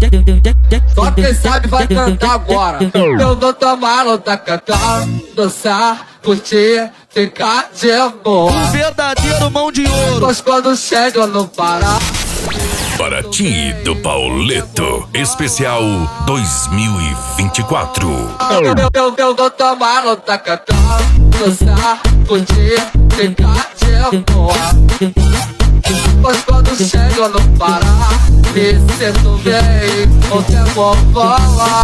Só quem sabe vai cantar agora. Eu vou tomar no tacacá, dançar, curtir, ficar de boa. Um verdadeiro mão de ouro. Pois quando chego no Pará. Paraty do Pauleto, especial 2024. Eu vou tomar no tacacá, dançar, curtir, ficar de boa. Pois quando chego no Pará, me sinto bem, o tempo voa.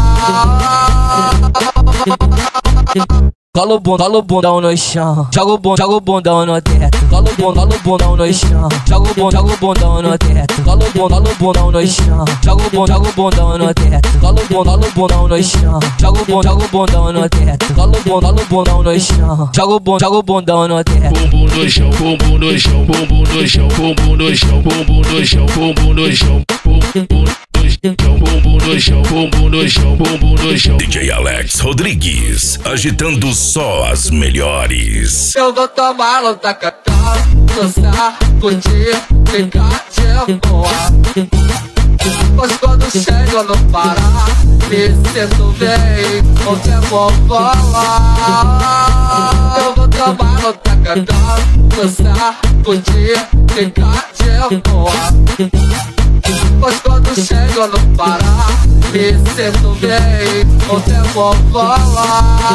Cola o bundão no chão, joga o bundão no teto. Cola o bundão no chão, joga o bundão no teto. Cola o bundão no chão, joga o bundão no teto. Cola o bundão no chão, joga o bundão no teto. Cola o bundão no chão, joga o bundão no teto. Bumbum no chão, bumbum no chão, bumbum no chão, bumbum no chão, bumbum no chão, bumbum no chão, bumbum no chão, bumbum no chão, bumbum no chão. DJ Alex Rodrigues, agitando só as melhores. Eu vou tomar no tacacá, dançar, curtir, ficar de boa. Pois quando chego no Pará, me sinto bem, o tempo voa. Eu vou tomar no tacacá, dançar, curtir, ficar de boa. Pois quando chego no Pará, me sinto bem, o tempo voa.